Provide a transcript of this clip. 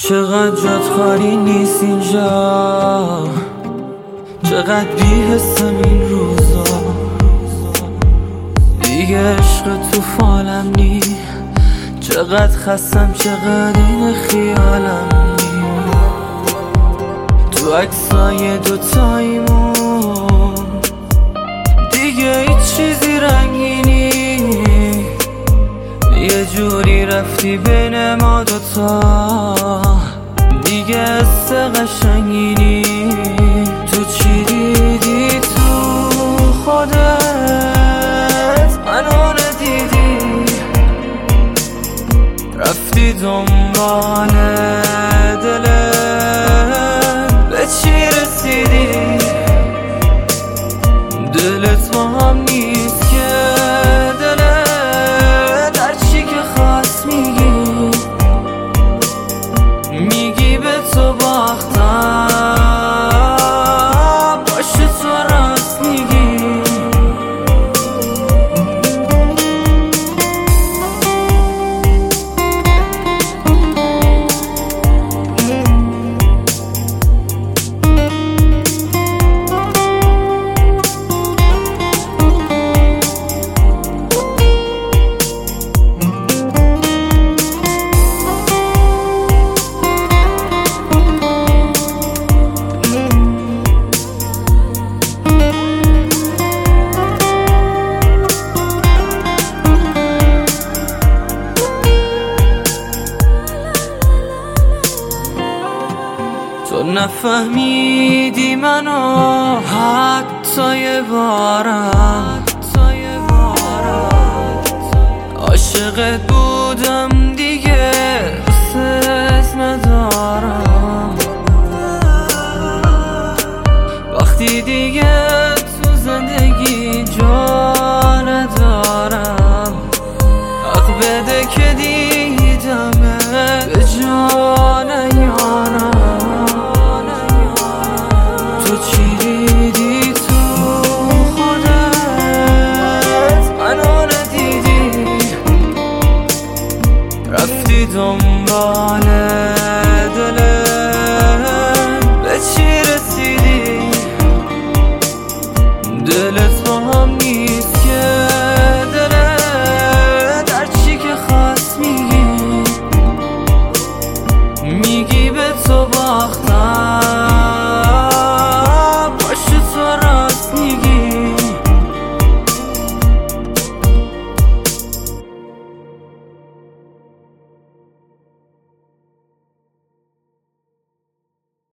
چقدر جات خالی نیست اینجا، چقدر بی‌حسم این روزا. دیگه عشق تو فالم نی، چقدر خستم، چقدر این خیالم نی. تو عکسای دوتاییمون دیگه هیچ چیزی رنگینی، یه جوری رفتی بین ما دوتا، دیگه حس قشنگینی. تو چی دیدی تو خودت منو ندیدی، رفتی دنبال دلت، به چی رسیدی؟ دلت با هم نیست که دلت هر چی که خواست میگی به تو باختم، باشه تو راست میگی. تو نفهمیدی منو حتی یه بارم، عاشقت بودم دیگه حست ندارم. وقتی دیگه تو زندگی جا ندارم، حق بده که دیدمه به جا نیارم. تو چی دیدی تو خودت منو ندیدی، رفتی دنبال دلت، به چی رسیدی؟ دلت با هم نیست که دلت هر چی که خواست میگی به تو باختم.